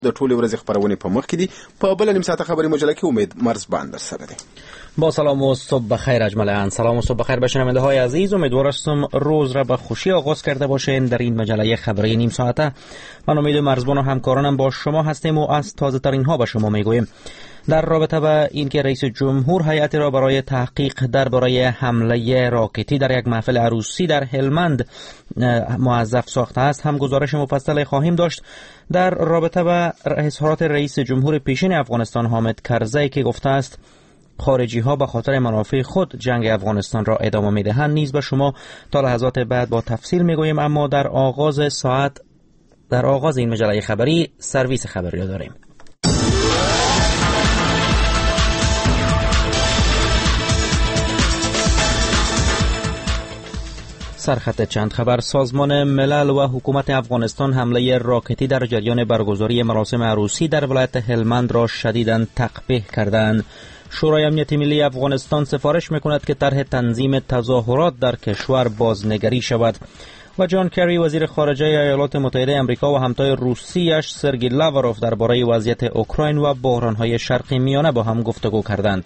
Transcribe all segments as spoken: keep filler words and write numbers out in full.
د ټولې ورځې خبرونه په مخ کې دي. په بل نیم ساعت خبري مجله کې امید مرزبان در سره دی. با سلام و صبح بخیر اجمالا. سلام و صبح بخیر به شنونده های عزیز. امیدوار هستم روز را به خوشی آغاز کرده باشین. در این مجله خبری نیم ساعته من امید مرزبان و همکارانم با شما هستیم و از تازه ترین ها به شما میگوییم. در رابطه با اینکه رئیس جمهور هیئتی را برای تحقیق درباره حمله راکتی در یک محفل عروسی در هلمند موظف ساخته است هم گزارش مفصل خواهیم داشت. در رابطه با اظهارات رئیس جمهور پیشین افغانستان حامد کرزی که گفته است خارجی ها به خاطر منافع خود جنگ افغانستان را ادامه میدهند نیز به شما تا لحظات بعد با تفصیل میگوییم. اما در آغاز ساعت در آغاز این مجله خبری سرویس خبری را داریم. سرخط چند خبر. سازمان ملل و حکومت افغانستان حمله راکتی در جریان برگزاری مراسم عروسی در ولایت هلمند را شدیداً تقبیح کردند. شورای امنیت ملی افغانستان سفارش میکند که طرح تنظیم تظاهرات در کشور بازنگری شود. و جان کری وزیر خارجه ایالات متحده آمریکا و همتای روسیش سرگی لاوروف درباره وضعیت اوکراین و بحران‌های شرق میانه با هم گفتگو کردند.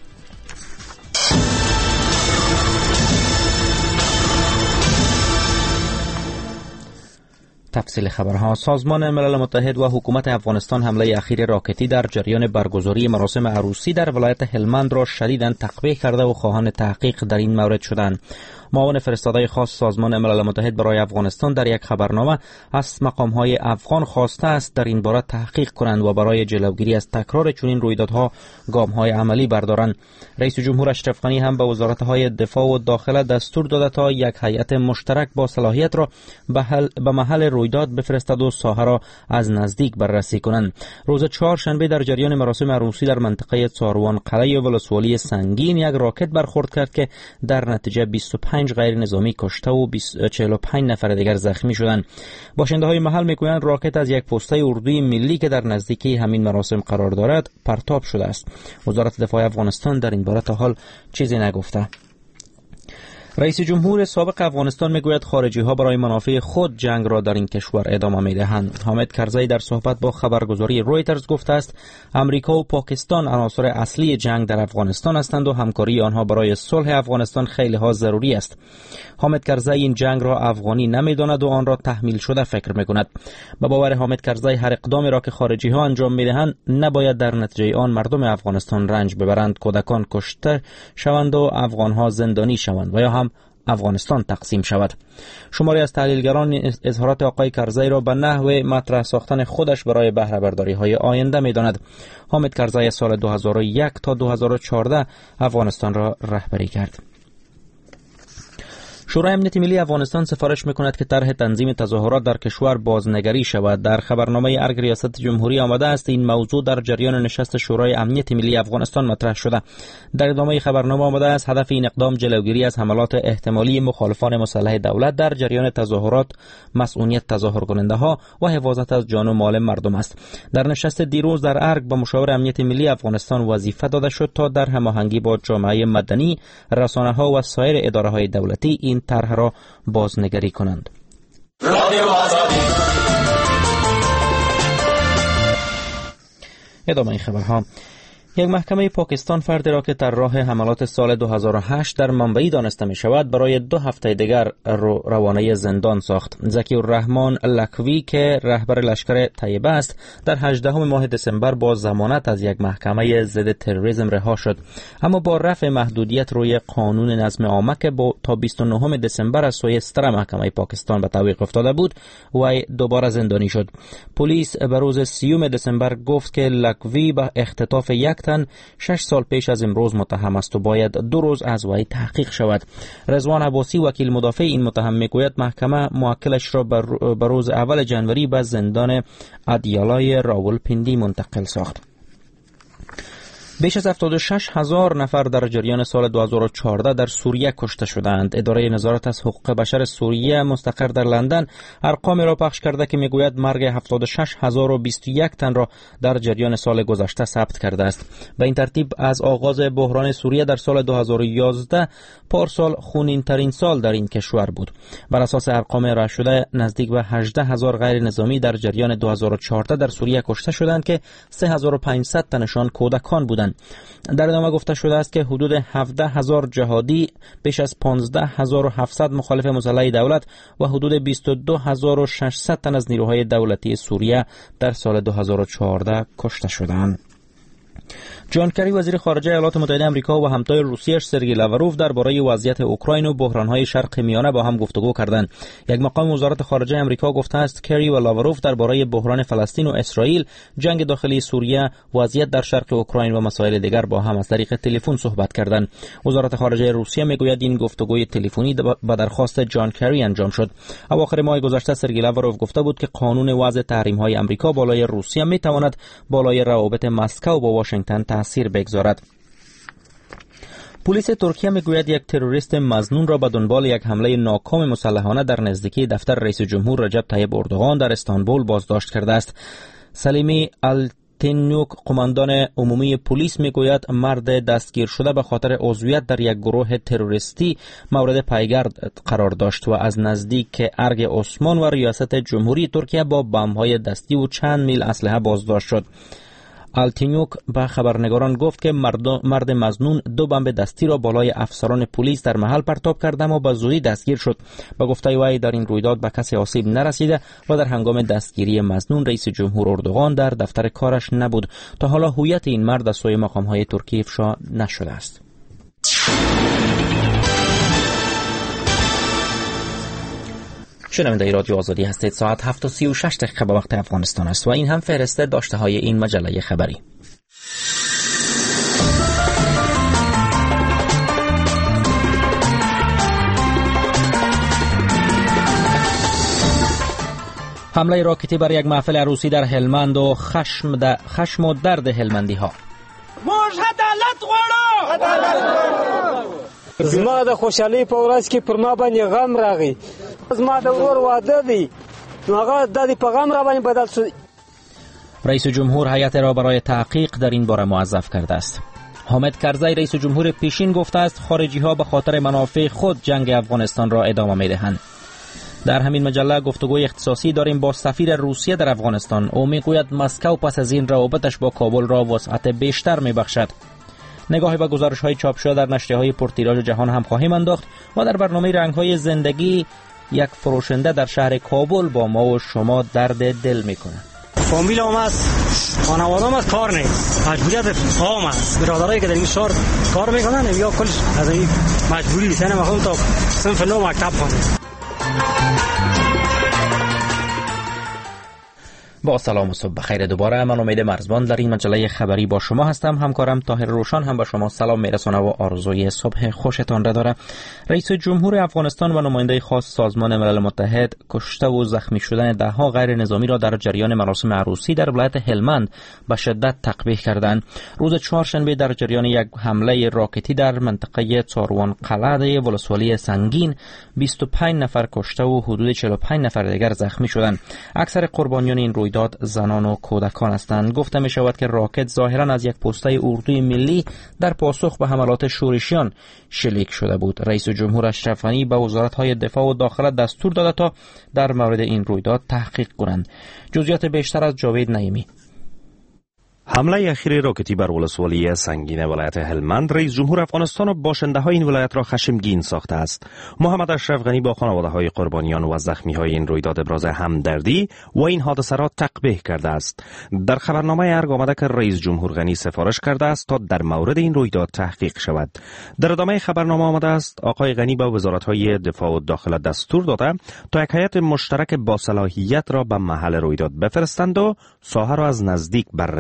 تفصیل خبرها. سازمان ملل متحد و حکومت افغانستان حمله اخیر راکتی در جریان برگزاری مراسم عروسی در ولایت هلمند را شدیداً تقبیح کرده و خواهان تحقیق در این مورد شدند. معاون فرستاده خاص سازمان ملل متحد برای افغانستان در یک خبرنامه از مقام‌های افغان خواسته است در این باره تحقیق کنند و برای جلوگیری از تکرار چنین رویدادها گام‌های عملی بردارند. رئیس جمهور اشرف غنی هم به وزارت‌های دفاع و داخله دستور داده تا یک هیئت مشترک با صلاحیت را به محل رویداد بفرستد و ساحه را از نزدیک بررسی کنند. روز چهارشنبه در جریان مراسم عروسی در منطقه ساروان قلعه ولسوالی سنگین یک راکت برخورد کرد که در نتیجه بیست و پنج غیر نظامی کشته و چهل و پنج نفر دیگر زخمی شدند. باشنده های محل میگویند راکت از یک پسته اردوی ملی که در نزدیکی همین مراسم قرار دارد پرتاب شده است. وزارت دفاع افغانستان در این باره تا حال چیزی نگفته. رئیس جمهور سابق افغانستان میگوید خارجی ها برای منافع خود جنگ را در این کشور ادامه میدهند. حامد کرزی در صحبت با خبرگزاری رویترز گفته است امریکا و پاکستان عناصر اصلی جنگ در افغانستان هستند و همکاری آنها برای صلح افغانستان خیلی ها ضروری است. حامد کرزی این جنگ را افغانی نمیداند و آن را تحمیل شده فکر میکند. به باور حامد کرزی هر اقدامی را که خارجی ها انجام میدهند نباید در نتیجه آن مردم افغانستان رنج ببرند، کودکان کشته شوند و افغان ها زندانی شوند و یا هم افغانستان تقسیم شود. شماری از تحلیلگران اظهارات آقای کرزی را به نحو مطرح ساختن خودش برای بهره برداری های آینده می‌داند. حامد کرزی سال دو هزار و یک تا دو هزار و چهارده افغانستان را رهبری کرد. شورای امنیت ملی افغانستان سفارش میکند که طرح تنظیم تظاهرات در کشور بازنگری شود. در خبرنامه ارگ ریاست جمهوری آمده است این موضوع در جریان نشست شورای امنیت ملی افغانستان مطرح شده. در ادامه خبرنامه آمده است هدف این اقدام جلوگیری از حملات احتمالی مخالفان مسلح دولت در جریان تظاهرات، مسئولیت تظاهر کننده ها و حفاظت از جان و مال مردم است. در نشست دیروز در ارگ به مشاور امنیت ملی افغانستان وظیفه داده شد تا در هماهنگی با جامعه مدنی، رسانه ها و سایر اداره های دولتی این طرح را بازنگری کنند. ادامه این خبرها. یک محکمه پاکستان فردی را که در راه حملات سال دو هزار و هشت در منبعی دانسته می شود برای دو هفته دیگر رو روانه زندان ساخت. زکی الرحمن لکوی که رهبر لشکر طیبه است در هجدهم ماه دسامبر با ضمانت از یک محکمه ضد تروریسم رها شد، اما با رفع محدودیت روی قانون نظم عامه که با تا بیست و نهم دسامبر از سوی ستره محکمه پاکستان به تعویق افتاده بود و دوباره زندانی شد. پلیس به روز سیوم دسامبر گفت که لکوی به اختطاف یک تن شش سال پیش از امروز متهم است و باید دو روز از وی تحقیق شود. رضوان عباسی وکیل مدافع این متهم میگوید محکمه موکلش را به روز اول جنوری به زندان ادیالای راولپیندی منتقل ساخت. بیش از هفتاد و شش هزار نفر در جریان سال دو هزار و چهارده در سوریه کشته شدند. اداره نظارت از حقوق بشر سوریه مستقر در لندن ارقامی را پخش کرده که میگوید مرگ هفتاد و شش هزار و بیست و یک تن را در جریان سال گذشته ثبت کرده است. به این ترتیب از آغاز بحران سوریه در سال دو هزار و یازده پارسال خونین ترین سال در این کشور بود. بر اساس ارقام ارائه شده نزدیک به هجده هزار غیر نظامی در جریان دو هزار و چهارده در سوریه کشته شدند که سه هزار و پانصد تنشان کودکان بودند. در ادامه گفته شده است که حدود هفده هزار جهادی، بیش از پانزده هزار و هفتصد مخالف مسلح دولت و حدود بیست و دو هزار و ششصد تن از نیروهای دولتی سوریه در سال دو هزار و چهارده کشته شدند. جان کری وزیر خارجه ایالات متحده آمریکا و همتای روسیه سرگئی لاوروف درباره وضعیت اوکراین و بحران‌های شرق میانه با هم گفتگو کردند. یک مقام وزارت خارجه آمریکا گفته است کری و لاوروف درباره بحران فلسطین و اسرائیل، جنگ داخلی سوریه، وضعیت در شرق اوکراین و مسائل دیگر با هم از طریق تلفن صحبت کردند. وزارت خارجه روسیه میگوید این گفتگوی تلفنی به درخواست جان کری انجام شد. اواخر ماه گذشته سرگئی لاوروف گفته بود که قانون وضع تحریم‌های آمریکا بالای روسیه میتواند بالای روابط مسکو با واشنگتن تاثیر بگذارد. پلیس ترکیه میگوید یک تروریست مظنون را به دنبال یک حمله ناکام مسلحانه در نزدیکی دفتر رئیس جمهور رجب طیب اردوغان در استانبول بازداشت کرده است. سلیمی التینیوک، قماندان عمومی پلیس، میگوید مرد دستگیر شده به خاطر عضویت در یک گروه تروریستی مورد پیگرد قرار داشت و از نزدیک ارگ عثمان و ریاست جمهوری ترکیه با بمب‌های دستی و چند میل اسلحه بازداشت شد. آلتینیوک به خبرنگاران گفت که مرد مظنون دو بمب دستی را بالای افسران پلیس در محل پرتاب کرده و به زودی دستگیر شد. به گفته وی در این رویداد به کسی آسیب نرسیده و در هنگام دستگیری مظنون رئیس جمهور اردوغان در دفتر کارش نبود. تا حالا هویت این مرد از سوی مقام‌های ترکیه افشا نشده است. شنونده رادیو آزادی هستید. ساعت هفت و سی و شش دقیقه به وقت افغانستان است و این هم فهرست داشته های این مجله خبری. حمله راکتی بر یک محفل عروسی در هلمند و خشم, د... خشم و درد هلمندی ها. موږ عدالت غواړو. عدالت غواړو. زما د خوشحالۍ په ورځ کې پر ما باندې غم راغی. زما د ورور واده دی، نو هغه د دې په غم را باندې بدل شد. رئیس جمهور هیئت را برای تحقیق در این باره موظف کرده است. حامد کرزی رئیس جمهور پیشین گفته است خارجی ها به خاطر منافع خود جنگ افغانستان را ادامه می دهند. در همین مجله گفتگوی اختصاصی داریم با سفیر روسیه در افغانستان. او میگوید مسکو پس از این روابطش با کابل را وسعت بیشتر می بخشد. نگاهی به گزارش‌های چاپ شده در نشریه‌های پرتیراژ جهان هم خواهیم انداخت و در برنامه رنگ‌های زندگی یک فروشنده در شهر کابل با ما و شما درد دل می‌کند. فامیل هم است، خانواده هم است، کار نیست، مجبوریت هم است. برادرایی که در این شهر کار میکنن یا کلش از این مجبوری نیستن مخوام تا صنف نو مکتب خوانه. با سلام و صبح بخیر. دوباره من امید مرزبان در این مجله خبری با شما هستم. همکارم طاهر روشان هم به شما سلام میرسونه و آرزوی صبح خوشتان را داره. رئیس جمهور افغانستان و نماینده خاص سازمان ملل متحد کشته و زخمی شدن ده ها غیر نظامی را در جریان مراسم عروسی در ولایت هلمند به شدت تقبیح کردند. روز چهارشنبه در جریان یک حمله راکتی در منطقه چاروان قلعه ولسوالی سنگین بیست و پنج نفر کشته و حدود چهل و پنج نفر دیگر زخمی شدند. اکثر قربانیان این رویداد زنان و کودکان هستند. گفته می شود که راکت ظاهرا از یک پسته اردوی ملی در پاسخ به حملات شورشیان شلیک شده بود. رئیس جمهور اشرف غنی به وزارت‌های دفاع و داخله دستور داده تا در مورد این رویداد تحقیق کنند. جزئیات بیشتر از جاوید نعیمی. حمله اخیر راکتی بر ولسوالی سنگین ولایت هلمند رئیس جمهور افغانستان و باشنده‌های این ولایت را خشمگین ساخته است. محمد اشرف غنی با خانواده‌های قربانیان و زخمی‌های این رویداد ابراز همدردی و این حادثه را تقبیح کرده است. در خبرنامه ارگ آمده که رئیس جمهور غنی سفارش کرده است تا در مورد این رویداد تحقیق شود. در ادامه خبرنامه آمده است آقای غنی با وزارت‌های دفاع و داخله دستور داده تا یک هیئت مشترک با صلاحیت را به محل رویداد بفرستند و ساحه را از نزدیک بررسی کنند.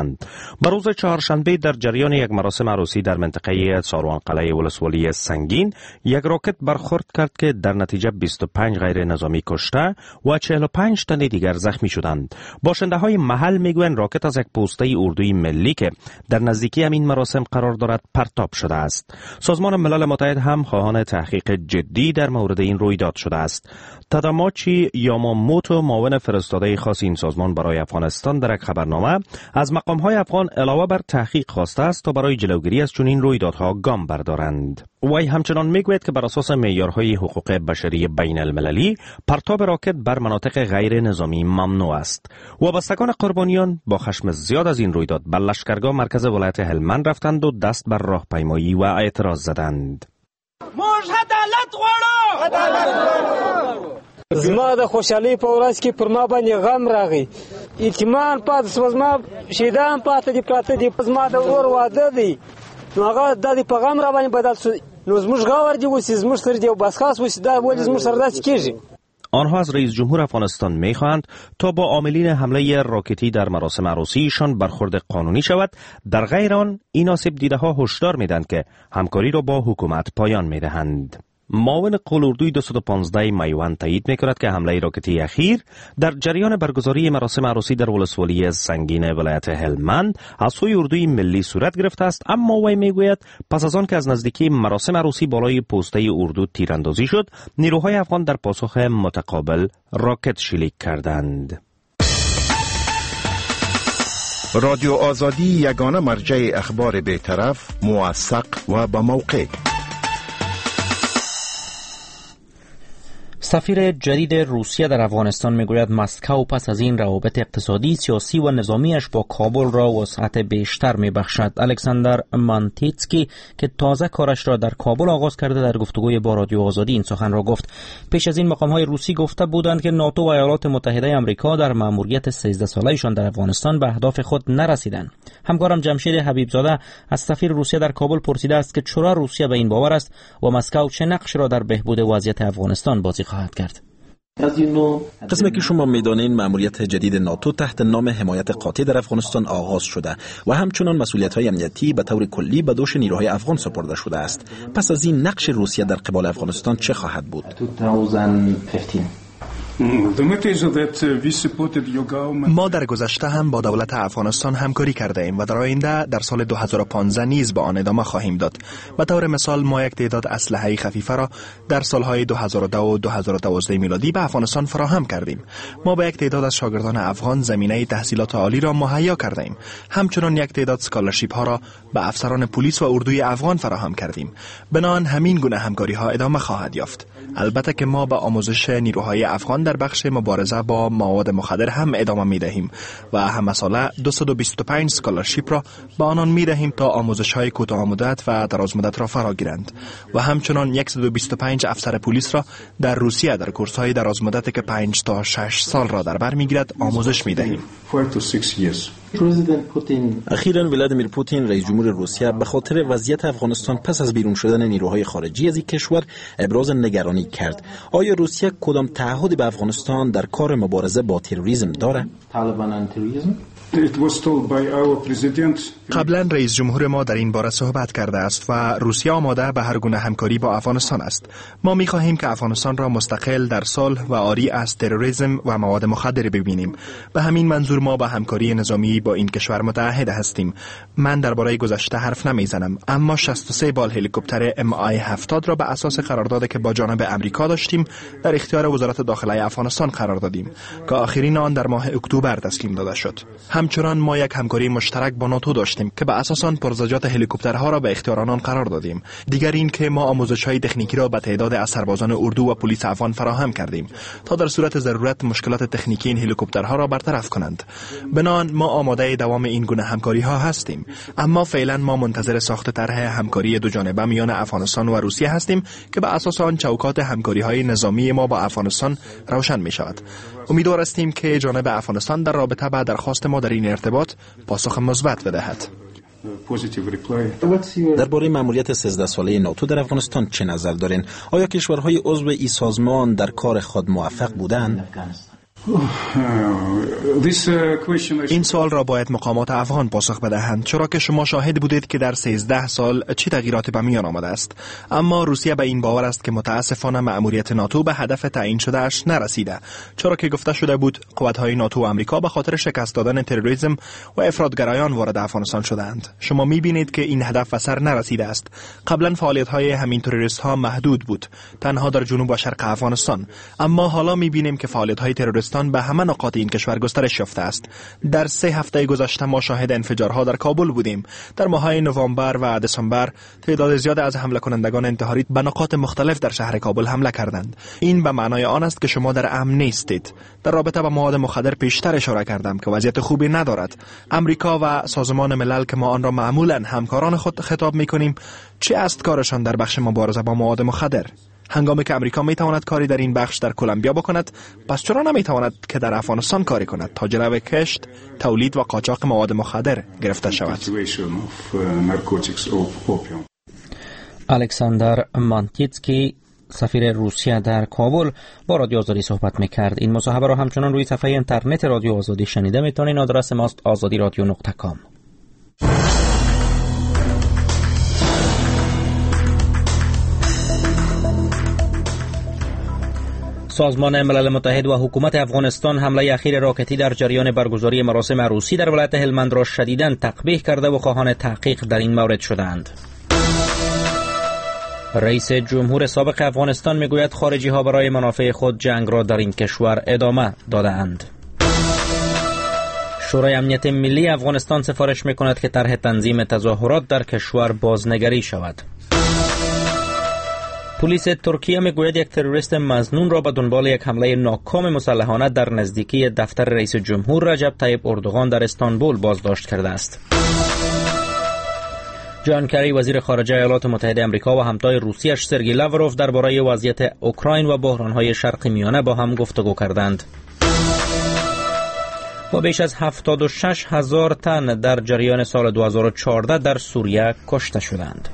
بودند. بر روز چهارشنبه در جریان یک مراسم عروسی در منطقه ساروان قلعه ولسوالی سنگین یک راکت برخورد کرد که در نتیجه بیست و پنج غیر نظامی کشته و چهل و پنج تن دیگر زخمی شدند. باشنده های محل میگویند راکت از یک پوسته اردوی ملی که در نزدیکی همین مراسم قرار دارد پرتاب شده است. سازمان ملل متحد هم خواهان تحقیق جدی در مورد این رویداد شده است. تاداماچی یاماموتو، معاون فرستاده خاص این سازمان برای افغانستان، در یک خبرنامه از مقام‌های افغان علاوه بر تحقیق خواسته است تا برای جلوگیری از چنین رویدادها گام بردارند. وی همچنان میگوید که بر اساس معیارهای حقوق بشری بین المللی پرتاب راکت بر مناطق غیر نظامی ممنوع است. وابستگان قربانیان با خشم زیاد از این رویداد به لشکرگاه مرکز ولایت هلمند رفتند و دست بر راهپیمایی و اعتراض زدند. موږ عدالت غواړو. زما د خوشحالۍ په ورځ کې پر ما باندې غم راغی. اطمینان پاتې شو، زما شهیدان پاتې دي، پراته دي. زما د ورور واده دی، نو هغه د دې په غم را باندې بدل شو. نو زموږ غور دی اوسې زموږ سره دی او بس خاص اوسې دا ولې زموږ سره داسې کېږي. آنها از رئیس جمهور افغانستان می‌خواهند تا با عاملین حمله راکتی در مراسم عروسیشان برخورد قانونی شود. در غیر آن این آسیب دیده‌ها هشدار می‌دهند که همکاری را با حکومت پایان می‌دهند. معاون قلوردوی دویست و پانزده میوند تایید می‌کند که حمله راکتی اخیر در جریان برگزاری مراسم عروسی در ولسوالی سنگین ولایت هلمند از سوی اردوی ملی صورت گرفته است، اما وی میگوید پس از آن که از نزدیکی مراسم عروسی بالای پوسته اردو تیراندازی شد، نیروهای افغان در پاسخ متقابل راکت شلیک کردند. رادیو آزادی یگانه مرجع اخبار بی‌طرف، موثق و با موقع. سفیر جدید روسیه در افغانستان میگوید مسکو پس از این روابط اقتصادی، سیاسی و نظامیش با کابل را وسعت بیشتر میبخشد. الکساندر مانتیتسکی که تازه کارش را در کابل آغاز کرده در گفتگوی با رادیو آزادی این سخن را گفت. پیش از این مقام‌های روسی گفته بودند که ناتو و ایالات متحده آمریکا در مأموریت سیزده ساله‌شان در افغانستان به اهداف خود نرسیدند. همکارم جمشید حبیبزاده از سفیر روسیه در کابل پرسیده است که چرا روسیه به این باور است و مسکو چه نقش را در بهبود وضعیت افغانستان بازی خواهد کرد. قسمی که شما میدانین مأموریت جدید ناتو تحت نام حمایت قاطع در افغانستان آغاز شده و همچنان مسئولیت‌های امنیتی به طور کلی به دوش نیروهای افغان سپرده شده است. پس از این نقش روسیه در قبال افغانستان چه خواهد بود؟ ما در گذشته هم با دولت افغانستان همکاری کرده ایم و در آینده در سال دو هزار و پانزده نیز با آن ادامه خواهیم داد. به طور مثال ما یک تعداد اسلحه خفیفه را در سالهای دو هزار و دو و دو هزار و دوازده میلادی به افغانستان فراهم کردیم. ما به یک تعداد از شاگردان افغان زمینه تحصیلات عالی را مهیا کرده ایم. همچنان یک تعداد اسکالرشیپ ها را به افسران پلیس و اردوی افغان فراهم کردیم. بنابراین همین گونه همکاری ها ادامه خواهد یافت. البته که ما به آموزش نیروهای افغان در بخش مبارزه با مواد مخدر هم ادامه می دهیم و هم مساله دویست و بیست و پنج اسکالرشیپ را به آنان می دهیم تا آموزش های کوتاه مدت و دراز مدت را فرا گیرند و همچنان صد و بیست و پنج افسر پلیس را در روسیه در کورس های دراز مدت که پنج تا شش سال را در بر می گیرد آموزش می دهیم. اخیراً ولادیمیر پوتین رئیس جمهور روسیه به خاطر وضعیت افغانستان پس از بیرون شدن نیروهای خارجی از این کشور ابراز نگرانی کرد. آیا روسیه کدام تعهدی به افغانستان در کار مبارزه با تروریسم دارد؟ قبلا رئیس جمهور ما در این باره صحبت کرده است و روسیه آماده به هر گونه همکاری با افغانستان است. ما می خواهیم که افغانستان را مستقل در صلح و عاری از تروریسم و مواد مخدر ببینیم. به همین منظور ما به همکاری نظامی با این کشور متعهد هستیم. من درباره گذشته حرف نمیزنم، اما شصت و سه بال هلیکوپتر ام آی هفتاد را به اساس قراردادی که با جانب امریکا داشتیم در اختیار وزارت داخله افغانستان قرار دادیم که آخرین آن در ماه اکتبر تسلیم داده شد. همچنان ما یک همکاری مشترک با ناتو داشتیم که به اساس آن پرزجات هلیکوپترها را به اختیار آنان قرار دادیم. دیگر این که ما آموزش‌های تکنیکی را به تعداد از سربازان اردو و پلیس افغان فراهم کردیم تا در صورت ضرورت مشکلات تکنیکی این هلیکوپترها را برطرف کنند. بنابراین ما آماده دوام این گونه همکاری‌ها هستیم، اما فعلا ما منتظر ساخت طرح همکاری دو جانبه میان افغانستان و روسیه هستیم که به اساس آن چوکات همکاری‌های نظامی ما با افغانستان روشن می‌شود. امیدوار هستیم که جانب افغانستان در رابطه با درخواست ما در این ارتباط پاسخ مثبت بدهد. درباره مأموریت سیزده ساله ناتو در افغانستان چه نظر دارین؟ آیا کشورهای عضو این سازمان در کار خود موفق بودند؟ این سوال را باید مقامات افغان پاسخ بدهند، چرا که شما شاهد بودید که در سیزده سال چه تغییراتی به میان آمده است. اما روسیه به این باور است که متاسفانه مأموریت ناتو به هدف تعیین شده اش نرسیده، چرا که گفته شده بود قوت‌های ناتو و آمریکا به خاطر شکست دادن تروریسم و افراطگرایان وارد افغانستان شدند. شما می‌بینید که این هدف به سر نرسیده است. قبلا فعالیت‌های همین تروریست‌ها محدود بود، تنها در جنوب و شرق افغانستان، اما حالا می‌بینیم که فعالیت‌های تروریستان به همه نقاط این کشور گسترش یافته است. در سه هفته گذشته ما شاهد انفجارها در کابل بودیم. در ماه‌های نوامبر و دسامبر تعداد زیاد از حمله کنندگان انتحاری به نقاط مختلف در شهر کابل حمله کردند. این به معنای آن است که شما در امن نیستید. در رابطه با مواد مخدر پیشتر اشاره کردم که وضعیت خوبی ندارد. امریکا و سازمان ملل که ما آن را معمولاً همکاران خود خطاب می‌کنیم، چه است کارشان در بخش مبارزه با مواد مخدر؟ هنگامی که امریکا میتواند کاری در این بخش در کلمبیا بکند، پس چرا نمیتواند که در افغانستان کاری کند تا جلوی کشت، تولید و قاچاق مواد مخدر گرفته شود؟ الکساندر مانتیتسکی، سفیر روسیه در کابل، با رادیو آزادی صحبت میکرد. این مصاحبه را همچنان روی صفحه اینترنت رادیو آزادی شنیده میتونید. آدرس ماست آزادی رادیو نقطه کام. سازمان ملل متحد و حکومت افغانستان حمله اخیر راکتی در جریان برگزاری مراسم عروسی در ولایت هلمند را شدیداً تقبیح کرده و خواهان تحقیق در این مورد شدند. رئیس جمهور سابق افغانستان میگوید خارجی ها برای منافع خود جنگ را در این کشور ادامه داده‌اند. شورای امنیت ملی افغانستان سفارش میکند که طرح تنظیم تظاهرات در کشور بازنگری شود. پلیس ترکیه میگوید یک تروریست مظنون را به دنبال یک حمله ناکام مسلحانه در نزدیکی دفتر رئیس جمهور رجب طیب اردوغان در استانبول بازداشت کرده است. جان کری، وزیر خارجه ایالات متحده آمریکا و همتای روسیش سرگئی لاوروف درباره وضعیت اوکراین و بحران‌های شرق میانه با هم گفتگو کردند. و بیش از هفتاد و شش هزار تن در جریان سال دو هزار و چهارده در سوریه کشته شدند.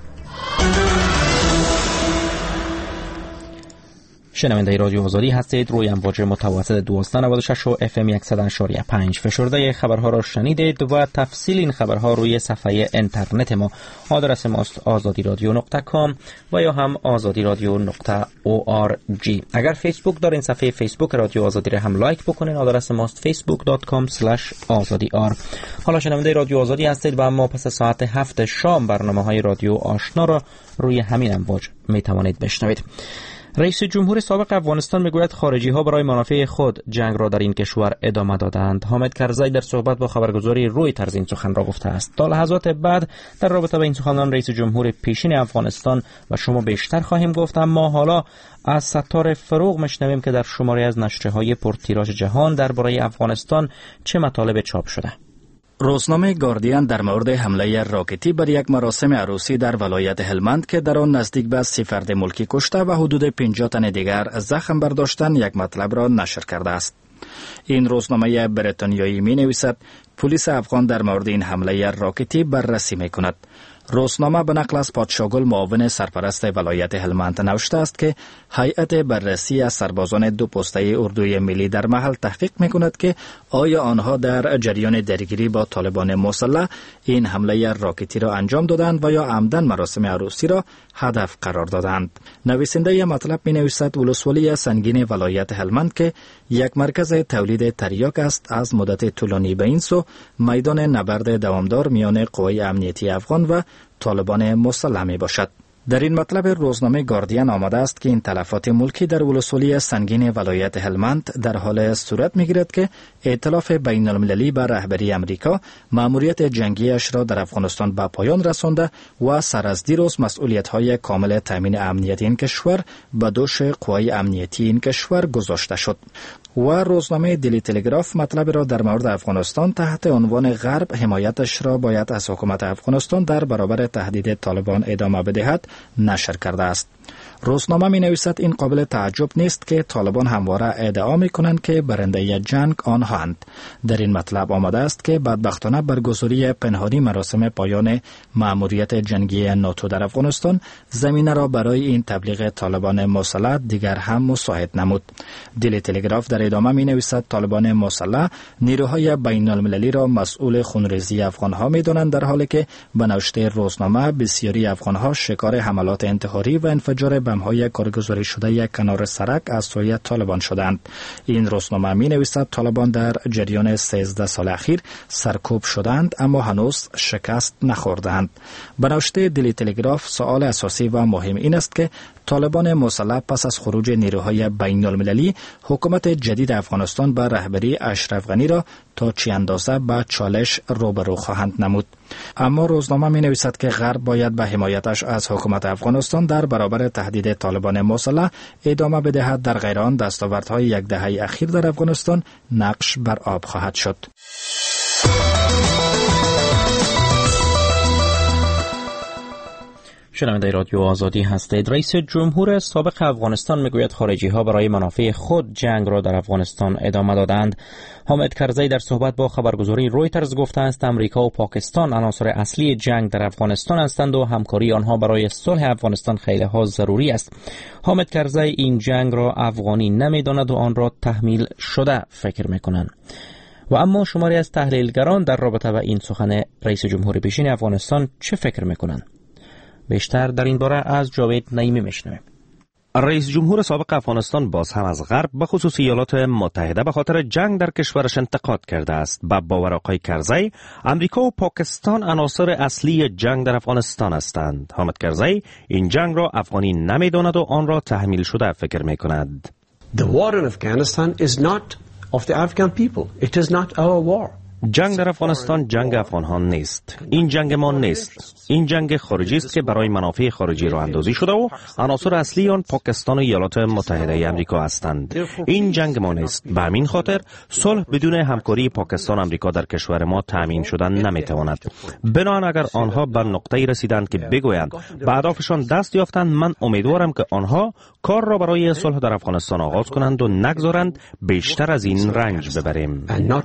شنونده رادیو آزادی هستید. روی امواج متوسط دویست و نود و شش و اف ام صد و پنج فشرده خبرها را شنیدید و تفصیل این خبرها روی صفحه اینترنت ما. آدرس ماست آزادی رادیو نقطه کام و یا هم آزادی رادیو نقطه او آر جی. اگر فیسبوک دارین، صفحه فیسبوک رادیو آزادی را هم لایک بکنین. آدرس ماست فیسبوک دات کام اسلش آزادی آر. حالا شنونده رادیو آزادی هستید و اما پس ساعت هفت شام برنامه‌های رادیو آشنا را روی همین امواج می توانید بشنوید. رئیس جمهور سابق افغانستان میگوید خارجی ها برای منافع خود جنگ را در این کشور ادامه دادند. حامد کرزی در صحبت با خبرگزاری رویترز این سخن را گفته است. تا لحظات بعد در رابطه با این سخنان رئیس جمهور پیشین افغانستان و شما بیشتر خواهیم گفت، اما حالا از ستار فروغ مشنویم که در شماری از نشریه‌های پرتیراژ جهان درباره افغانستان چه مطالب چاپ شده. روزنامه گاردین در مورد حمله راکتی بر یک مراسم عروسی در ولایت هلمند که در آن نزدیک به سی فرد ملکی کشته و حدود پنجاه تن دیگر زخم برداشتن یک مطلب را نشر کرده است. این روزنامه بریتانیایی می نویسد پلیس افغان در مورد این حمله راکتی بررسی می کند. روزنامه به نقل از پادشاگل معاون سرپرست ولایت هلمند نوشته است که هیئت بررسی از سربازان دو پسته اردوی ملی در محل تحقیق می‌کند که آیا آنها در جریان درگیری با طالبان مسلح این حمله راکتی را انجام دادند و یا عمدن مراسم عروسی را هدف قرار دادند. نویسنده مطلب می‌نویسد ولسوالی سنگین ولایت هلمند که یک مرکز تولید تریاک است از مدت طولانی به این سو میدان نبرد دوامدار میان قوای امنیتی افغان و طالبان مسلح می باشد. در این مطلب روزنامه گاردین آمده است که این تلفات ملکی در ولسوالی سنگین ولایت هلمند در حال صورت می گیرد که ائتلاف بین المللی به رهبری امریکا مأموریت جنگیش را در افغانستان به پایان رسانده و سر از دیروز مسئولیت های کامل تامین امنیت این کشور به دوش قوای امنیتی این کشور گذاشته شد. و روزنامه دیلی تلگراف مطلب را در مورد افغانستان تحت عنوان غرب حمایتش را باید از حکومت افغانستان در برابر تهدید طالبان ادامه بدهد نشر کرده است. روزنامه می نویسد این قابل تعجب نیست که طالبان همواره ادعا می کنند که برنده جنگ آنهاند. در این مطلب آمده است که بدبختانه برگزاری پنهانی مراسم پایان مأموریت جنگی ناتو در افغانستان زمینه را برای این تبلیغ طالبان مسلح دیگر هم مساعد نمود. دیلی تلگراف در در ادامه می نویسد طالبان مسلح نیروهای بین المللی را مسئول خونریزی افغانها می دانند، در حالی که به نوشته روزنامه بسیاری افغانها شکار حملات انتحاری و انفجار بم‌های کارگزاری شده یک کنار سرک از سوی طالبان شدند. این روزنامه می نویسد طالبان در جریان سیزده سال اخیر سرکوب شدند اما هنوز شکست نخوردند. به نوشته دلی تلگراف سوال اساسی و مهم این است که طالبان مسلح پس از خروج نیروهای بین المللی حکومت جدید افغانستان به رهبری اشرف غنی را تا چه اندازه به چالش روبرو خواهند نمود. اما روزنامه می نویسد که غرب باید به حمایتش از حکومت افغانستان در برابر تهدید طالبان مسلح ادامه بدهد، در غیر آن دستاوردهای یک دهه اخیر در افغانستان نقش بر آب خواهد شد. شنونده رادیو آزادی هستید. رئیس جمهور سابق افغانستان میگوید خارجی ها برای منافع خود جنگ را در افغانستان ادامه دادند. حامد کرزی در صحبت با خبرگزاری رویترز گفته است امریکا و پاکستان عناصر اصلی جنگ در افغانستان هستند و همکاری آنها برای صلح افغانستان خیلی ها ضروری است. حامد کرزی این جنگ را افغانی نمیداند و آن را تحمیل شده فکر میکنند. و اما شماری از تحلیلگران در رابطه با این سخن رئیس جمهور پیشین افغانستان چه فکر میکنند؟ بیشتر در این باره از جاوید نعیمی میشنویم. رئیس جمهور سابق افغانستان باز هم از غرب به خصوص ایالات متحده به خاطر جنگ در کشورش انتقاد کرده است. به باور آقای کرزی امریکا و پاکستان عناصر اصلی جنگ در افغانستان هستند. حامد کرزی این جنگ را افغانی نمیداند و آن را تحمیل شده فکر میکند. The war in Afghanistan is not of the Afghan people. It is not our war. جنگ در افغانستان جنگ افغانان نیست. این جنگ ما نیست. این جنگ خارجی است که برای منافع خارجی راه اندازی شده و عناصر اصلی آن پاکستان و ایالات متحده آمریکا هستند. این جنگ ما نیست. به همین خاطر صلح بدون همکاری پاکستان و آمریکا در کشور ما تامین شدن نمیتواند. بنابراین اگر آنها به نقطه‌ای رسیدند که بگویند به اهدافشان دست یافتند، من امیدوارم که آنها کار را برای صلح در افغانستان آغاز کنند و نگذارند بیشتر از این رنج ببریم.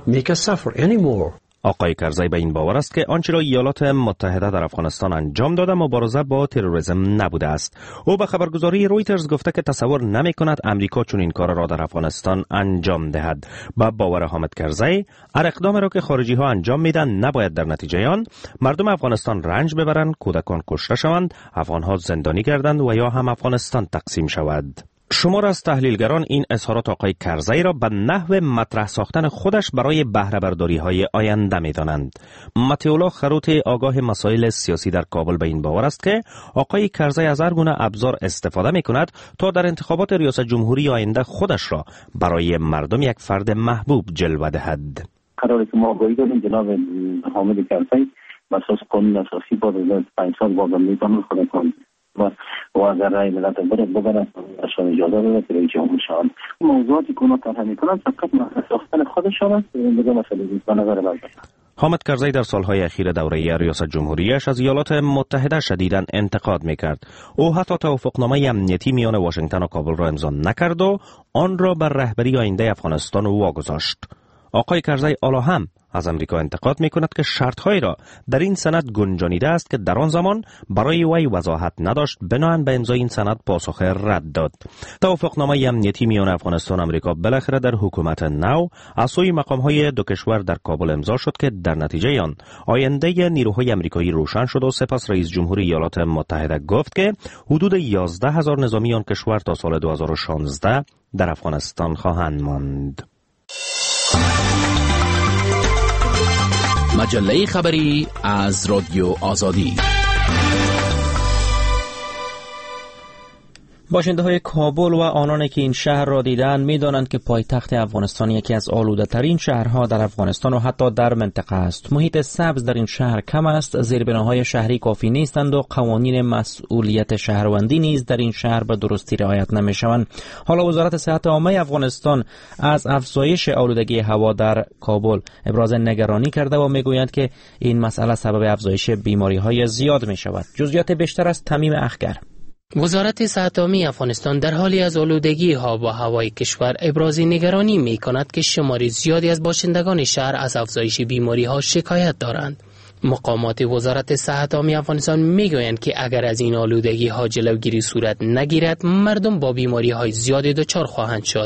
آقای کرزی به این باور است که آنچه را ایالات متحده در افغانستان انجام داده مبارزه با تروریسم نبوده است. او به خبرگزاری رویترز گفته که تصور نمی کند امریکا چون این کار را در افغانستان انجام دهد. با باور حامد کرزی هر اقدامی را که خارجی ها انجام میدن نباید در نتیجه آن مردم افغانستان رنج ببرند، کودکان کشته شوند، افغانها زندانی گردند و یا هم افغانستان تقسیم شود. شمار از تحلیلگران این اظهارات آقای کرزی را به نحو مطرح ساختن خودش برای بهره برداری های آینده می دانند. متیولا خروط آگاه مسائل سیاسی در کابل به این باور است که آقای کرزی از هر گونه ابزار استفاده می کند تا در انتخابات ریاست جمهوری آینده خودش را برای مردم یک فرد محبوب جلوه دهد. قراری که ما آگاهی دادیم جناب حامد کرزی بر اساس قانون اساسی بعد از پنج سال بازم میتونه خود کنه و و اگر رای ملت برد ببرن اشان اجازه داده که رئیس جمهور شوند. موضوعاتی که اونا طرح میکنن فقط مسئله ساختن خودشان است، دیگه مسئله نیست به نظر من. حامد کرزی در سالهای اخیر دوره ریاست جمهوریش از ایالات متحده شدیداً انتقاد میکرد. او حتی توافقنامه امنیتی میان واشنگتن و کابل را امضا نکرد و آن را بر رهبری آینده افغانستان واگذاشت. آقای کرزی حالا هم از امریکا انتقاد میکند که شرطهایی را در این سند گنجانیده است که در آن زمان برای وی وضاحت نداشت، بناهن به امضای این سند پاسخ رد داد. توافقنامه امنیتی میان افغانستان و امریکا بالاخره در حکومت نو از سوی مقامهای دو کشور در کابل امضا شد که در نتیجه آن آینده نیروهای امریکایی روشن شد و سپس رئیس جمهور ایالات متحده گفت که حدود یازده هزار نظامی آن کشور تا سال دو هزار و شانزده در افغانستان خواهند ماند. مجله خبری از رادیو آزادی. باشنده های کابل و آنانی که این شهر را دیدند می‌دانند که پایتخت افغانستان یکی از آلوده ترین شهرها در افغانستان و حتی در منطقه است. محیط سبز در این شهر کم است، زیربناهای شهری کافی نیستند و قوانین مسئولیت شهروندی نیز در این شهر به درستی رعایت نمی‌شوند. حالا وزارت صحت عامه افغانستان از افزایش آلودگی هوا در کابل ابراز نگرانی کرده و می‌گویند که این مسئله سبب افزایش بیماری‌های زیاد می‌شود. جزئیات بیشتر از تمیم اخگر. وزارت صحت عامه افغانستان در حالی از آلودگی آب و هوای کشور ابراز نگرانی می کند که شمار زیادی از باشندگان شهر از افزایش بیماری ها شکایت دارند. مقامات وزارت صحت عامه افغانستان می گویند که اگر از این آلودگی ها جلوگیری صورت نگیرد مردم با بیماری های زیادی دچار خواهند شد.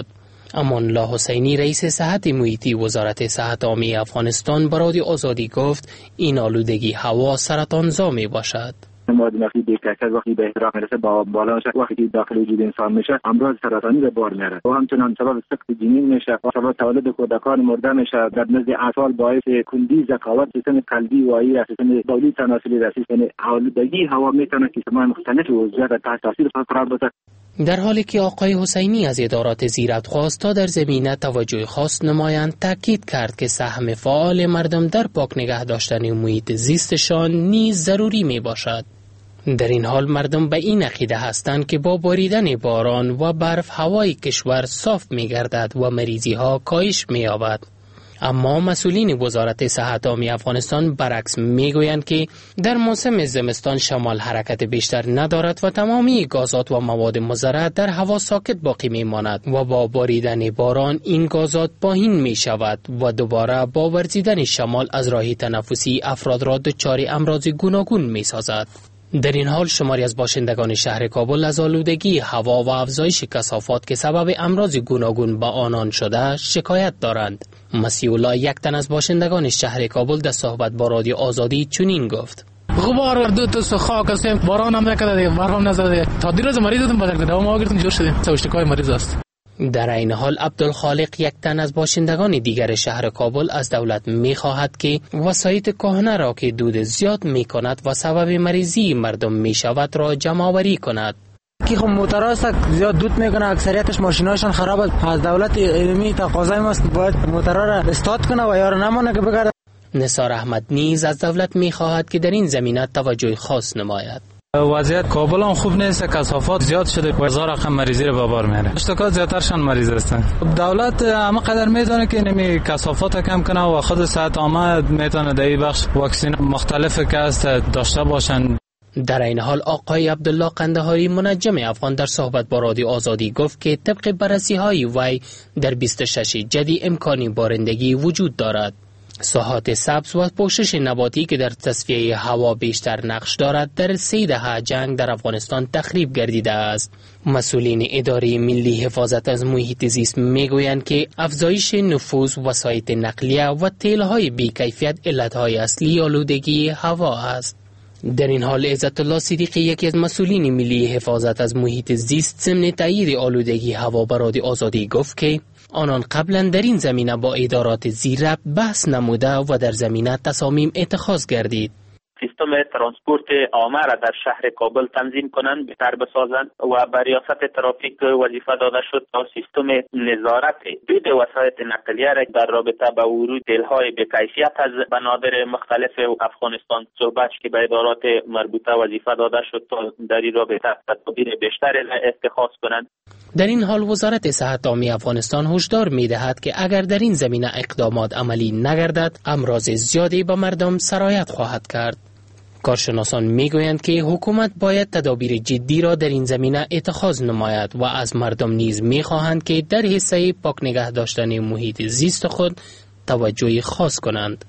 امان الله حسینی رئیس صحت محیطی وزارت صحت عامه افغانستان به رادیو آزادی گفت این آلودگی هوا سرطانزا می باشد. مواد وقتی به کثرت وقتی به احتراق میرسه با بالا میشه، وقتی داخل وجود انسان میشه امراض سرطانی به بار میاره و همچنان سبب سقط جنین میشه و سبب تولد کودکان مرده میشه. در نزد اطفال باعث کندی، ذکاوت، سیستم قلبی و ای سیستم تولید تناسلی رسید. یعنی آلودگی هوا میتونه که سیستم مختلف وضعیت تحت تاثیر قرار بده. در حالی که آقای حسینی از ادارات زیرت خواست تا در زمینه توجه خاص نمایند، تاکید کرد که سهم فعال مردم در پاک نگه داشتن محیط زیستشان نیز ضروری می باشد. در این حال مردم به این عقیده هستند که با باریدن باران و برف هوای کشور صاف می گردد و مریضی ها کاهش می یابد. اما مسئولین وزارت صحت عامه افغانستان برعکس میگویند که در موسم زمستان شمال حرکت بیشتر ندارد و تمامی گازات و مواد مضر در هوا ساکت باقی میماند و با باریدن باران این گازات پایین می شود و دوباره با ورزیدن شمال از راه تنفسی افراد را دچار امراض گوناگون می سازد. در این حال شماری از باشندگان شهر کابل از آلودگی هوا و افزایش کثافات که سبب امراض گوناگون به آنان شده شکایت دارند. مسیح الله، یک تن از باشندگان شهر کابل، در صحبت با رادیو آزادی چنین گفت: غبار دو تا خاک است، باران هم نکرده، برف هم نزده، تا دیروز مریض بودم بازار کردم، ما گرفتیم جور شدیم، سوشتکای مریض است. در این حال عبدالخالق، یک تن از باشندگان دیگر شهر کابل، از دولت می خواهد که وسایط کهنه را که دود زیاد می کند و سبب مریضی مردم می شود را جمع آوری کند. کی خب موتراست زیاد دود میکنه، اکثریتش ماشیناشون خراب است. از دولت علمی تقاضای ماست باید موترا را استاد کنه و یار نمونه که بگرده. نثار احمد نیز از دولت می خواهد که در این زمینه توجه خاص نماید. وضعیت کابل هم خوب نیست، کثافات زیاد شده، هزار رقم مریضی رو به بار میاره. اشتکات زیادترشان مریض هستن. دولت همه قدر میتونه که نمی کثافات کم کنه و خود صحت عامه میتونه در این بخش واکسن مختلف که است داشته باشن. در این حال آقای عبدالله قندهاری، منجم افغان، در صحبت با رادیو آزادی گفت که طبق بررسی های وی در بیست و شش جدی امکانی بارندگی وجود دارد. ساحات سبز و پوشش نباتی که در تصفیه هوا بیشتر نقش دارد در سه دهه جنگ در افغانستان تخریب گردیده است. مسئولین اداره ملی حفاظت از محیط زیست میگویند که افزایش نفوذ وسایط نقلیه و تیل‌های بی‌کیفیت علت‌های اصلی آلودگی هوا است. در این حال عزت الله صدیقی، یکی از مسئولین ملی حفاظت از محیط زیست، ضمن تایید آلودگی هوا به رادیو آزادی گفت که آنان قبلا در این زمینه با ادارات زیر بحث نموده و در زمینه تصامیم اتخاذ گردید. سیستم ترانسپورت عامه را در شهر کابل تنظیم کنند، بهتر بسازند و بر ریاست ترافیک وظیفه داده شد تا سیستم نظارت دود وسایط نقلیه را در رابطه با ورود تیل‌های بی‌کیفیت از بنادر مختلف افغانستان صحبت که به ادارات مربوطه وظیفه داده شد تا در این رابطه تدابیر بیشتر اتخاذ کنند. در این حال وزارت صحت عامه افغانستان هشدار می‌دهد که اگر در این زمینه اقدامات عملی نگردد، امراض زیادی به مردم سرایت خواهد کرد. کارشناسان میگویند که حکومت باید تدابیر جدی را در این زمینه اتخاذ نماید و از مردم نیز میخواهند که در حصه پاک نگه داشتن محیط زیست خود توجه خاص کنند.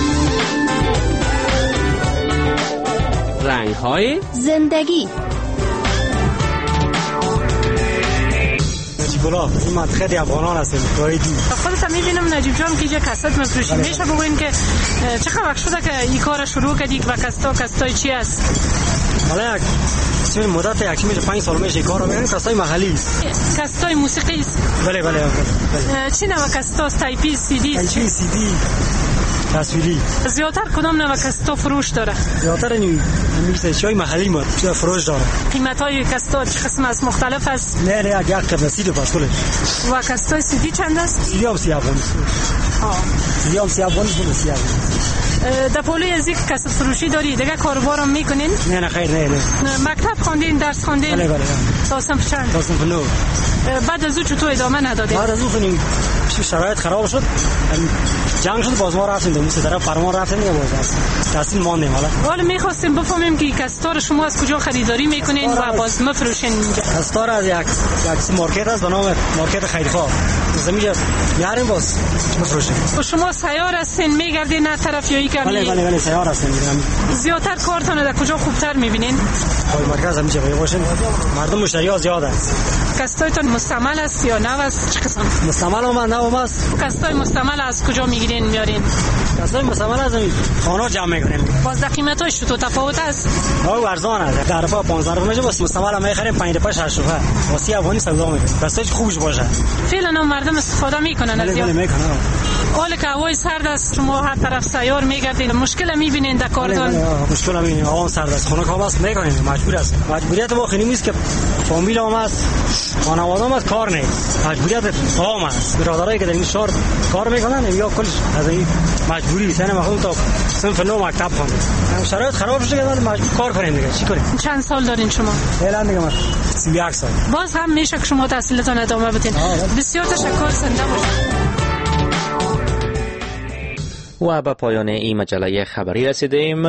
رنگ‌های زندگی. گلاب این منطقه دی افغانان هستیم. وایدی خودت هم می‌بینم نجیب جان که یه کاست مفروشی میشه. بگوین که چقدر وقت شده که این کار شروع کردی و کاستا کاستای چی است؟ حالا یک چه مدت یک میشه پنج سال میشه کارو میکنم. کاستای محلی است. کاستای موسیقی است. بله بله بله. چی نوع کاستا؟ تایپی سی دی؟ تایپی سی دی تصویری. زیادتر کدام نوع کاستا فروش داره؟ زیادتر نمی میشه چای محلی ما چه فروش داره. قیمت‌های کاستا چه قسم است؟ مختلف است؟ نه نه یک قسم سی دی پاسکولش. و کاستای سی دی چند است؟ سی دی هم سی افغانی. ها سی دی هم سی افغانی بود سی افغانی. در پولوی از یک کاست فروشی داری دیگه کاروبارم میکنین؟ نه نه خیر نه نه. مکتب خواندین، درس خواندین؟ بله بله. تا صنف چند؟ تا صنف نو. بعد از او چطور ادامه ندادین؟ بعد از او خونیم شرایط خراب شد. جنگ شد باز ما رفتیم دو سه طرف فرمان رفتیم دیگه باز تحصیل ماندیم. حالا حالا می‌خواستیم بفهمیم که کستار شما از کجا خریداری میکنین و باز مفروشین اینجا؟ کستار از یک یک مارکت است به نام مارکت خیرخواه زمینجا میاریم باز مفروشیم. شما سیار هستین میگردین نه طرف یا یک بله بله بله سیار هستیم. زیادتر کارتون در کجا خوبتر میبینین؟ خب مرکز همینجا باشین مردم مشتری ها زیاد است. کستایتون مستعمل است یا نو است؟ چه قسم؟ مستعمل و من نو است. کستای مستعمل از کجا میگیرین میارین؟ کستای مستعمل از خانه جمع میکنیم. باز در قیمتاش تو تفاوت است؟ ها ارزان است. در رفاه پانزده روپیه میشه واسه مستعمل هم میخریم پنج روپیه شش روپیه. واسه افغانی سودا میکنیم. کستای خوبش باشه. فعلا مردم استفاده میکنن از زیاد. میکنن. حالا که هوای سرد است شما هر طرف سیار میگردین مشکل میبینین در کارتون؟ مشکل میبینین هوا سرد است خونه کار است میکنیم مجبور است. مجبوریت ما خیلی نیست که فامیل هم است خانواده هم است کار نیست مجبوریت عام است. برادرایی که در این شهر کار میکنن یا کلش از این مجبوری سن ما خودم تا صنف نو مکتب خوندم شرایط خراب شده که مجبور کار کنیم دیگه چی کنیم. چند سال دارین شما؟ فعلا دیگه من سی و یک سال. باز هم میشه که شما تحصیلتون ادامه بدین. بسیار تشکر زنده باشید. و به پایان این مجله خبری رسیدیم.